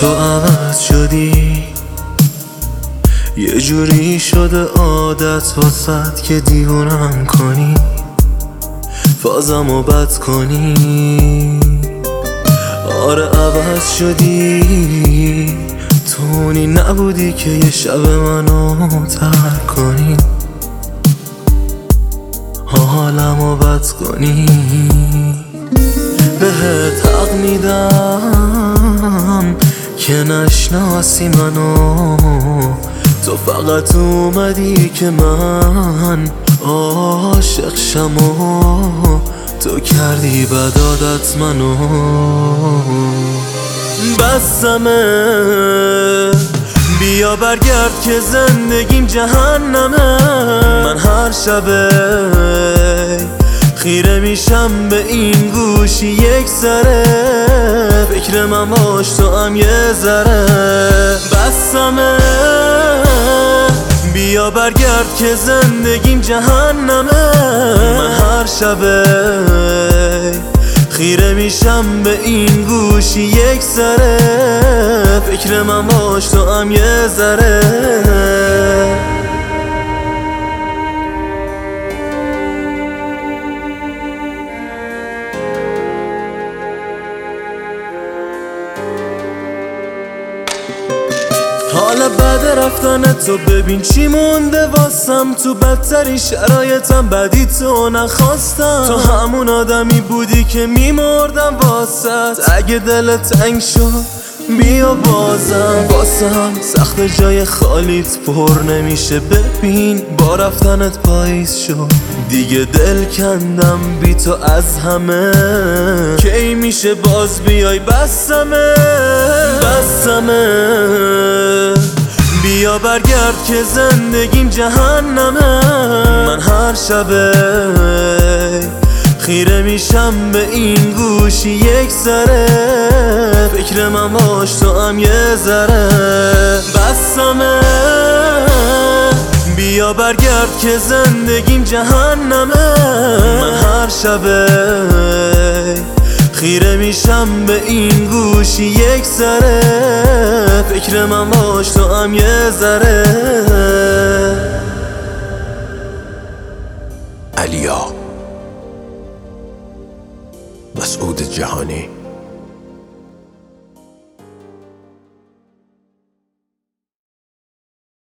تو عوض شدی، یه جوری شده عادت واسد که دیوونم کنی، فازمو بد کنی. آره عوض شدی، تو اونی نبودی که یه شب منو ترک کنی، حالمو بد کنی. بهت حق میدم که نشناسی منو، تو فقط اومدی که من عاشق شم و تو کردی بد عادت منو. بسمه بیا برگرد که زندگیم جهنمه، من هر شبه خیره میشم به این گوشی یک ذره، فکر من باش تو هم یه ذره. بسمه بیا برگرد که زندگیم جهنمه، من هر شبه خیره میشم به این گوشی یک ذره، فکر من باش تو هم یه ذره. حالا بعد رفتن تو ببین چی مونده واسم، تو بدترین شرایطم بدی تو نخواستم، تو همون آدمی بودی که میمردم واسط. اگه دلت تنگ شد بیا بازم، واسم سخت جای خالیت پر نمیشه. ببین با رفتنت پاییز شد، دیگه دل کندم بی تو از همه، کی میشه باز بیای؟ بسمه بیا برگرد که زندگیم جهنمه، من هر شبه خیره میشم به این گوشی یک ذره، فکر من باش تو هم یه ذره. بسمه بیا برگرد که زندگیم جهنمه، من هر شبه خیره میشم به این گوشی یک ذره، فکر من باش تو هم یه ذره. علیا مسعود جهانی.